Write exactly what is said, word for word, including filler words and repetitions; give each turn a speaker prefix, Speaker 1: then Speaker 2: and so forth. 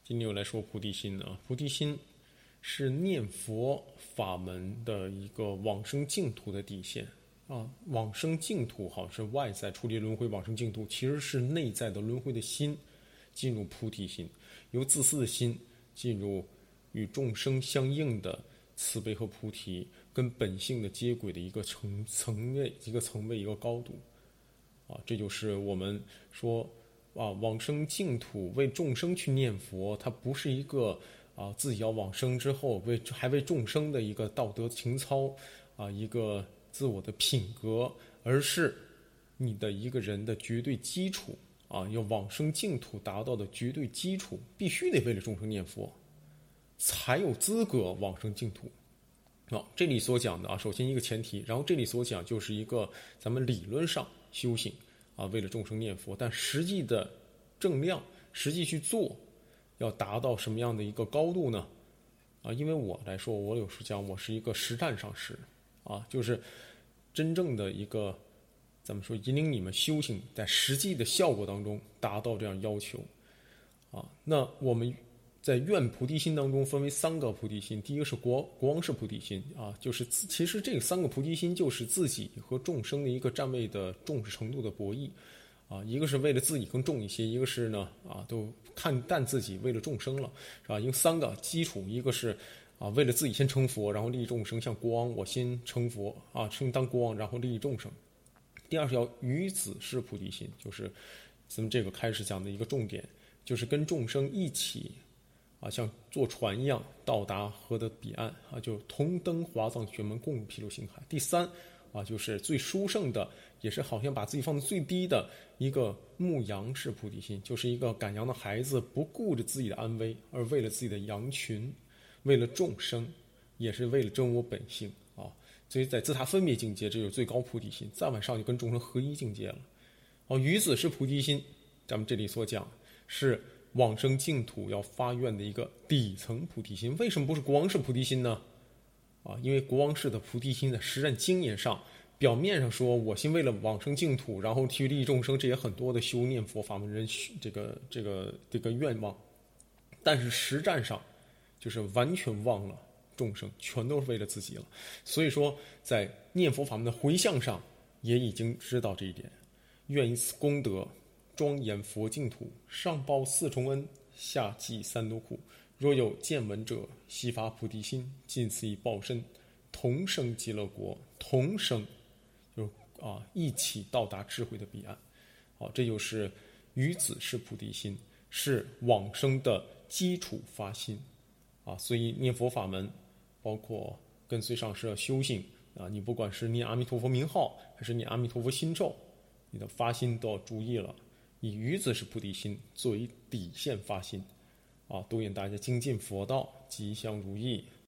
Speaker 1: 今天又来说菩提心啊，菩提心是念佛法门的一个往生净土的底线啊。往生净土好像是外在出离轮回往生净土，其实是内在的轮回的心进入菩提心，由自私的心进入与众生相应的慈悲和菩提，跟本性的接轨的一个层层位、一个层位、一个高度啊。这就是我们说。啊，往生净土为众生去念佛，它不是一个啊自己要往生之后为还为众生的一个道德情操啊，一个自我的品格，而是你的一个人的绝对基础啊，要往生净土达到的绝对基础，必须得为了众生念佛，才有资格往生净土。啊，这里所讲的啊，首先一个前提，然后这里所讲就是一个咱们理论上修行。啊，为了众生念佛，但实际的正量，实际去做，要达到什么样的一个高度呢？啊，因为我来说，我有时讲，我是一个实战上师，啊，就是真正的一个，咱们说引领你们修行，在实际的效果当中达到这样要求，啊，那我们在愿菩提心当中分为三个菩提心，第一个是国国王式菩提心啊，就是其实这三个菩提心就是自己和众生的一个站位的重视程度的博弈啊，一个是为了自己更重一些，一个是呢啊都看淡自己为了众生了，是吧？因为三个基础，一个是啊为了自己先成佛，然后利益众生，像国王我先成佛啊，成当国王然后利益众生。第二是要于子式菩提心，就是咱们这个开始讲的一个重点，就是跟众生一起。啊，像坐船一样到达河的彼岸啊，就同登华藏玄门，共入毗卢星海。第三啊，就是最殊胜的，也是好像把自己放在最低的一个牧羊式菩提心，就是一个赶羊的孩子，不顾着自己的安危，而为了自己的羊群，为了众生，也是为了真我本性啊。所以在自他分别境界，这就是最高菩提心。再往上就跟众生合一境界了。哦，于子是菩提心，咱们这里所讲是。往生净土要发愿的一个底层菩提心，为什么不是国王式菩提心呢？啊，因为国王式的菩提心在实战经验上，表面上说我先为了往生净土，然后去利益众生，这也很多的修念佛法门人这个这个这个愿望，但是实战上就是完全忘了众生，全都是为了自己了。所以说，在念佛法门的回向上，也已经知道这一点，愿以此功德。庄严佛净土，上报四重恩，下济三毒苦。若有见闻者，悉发菩提心，尽此以报身，同生极乐国，同生，就是啊，一起到达智慧的彼岸。好，这就是于子式菩提心，是往生的基础发心啊。所以念佛法门，包括跟随上师的修行啊，你不管是念阿弥陀佛名号，还是念阿弥陀佛心咒，你的发心都要注意了。以于子式菩提心作为底线发心，啊，都愿大家精进佛道，吉祥如意。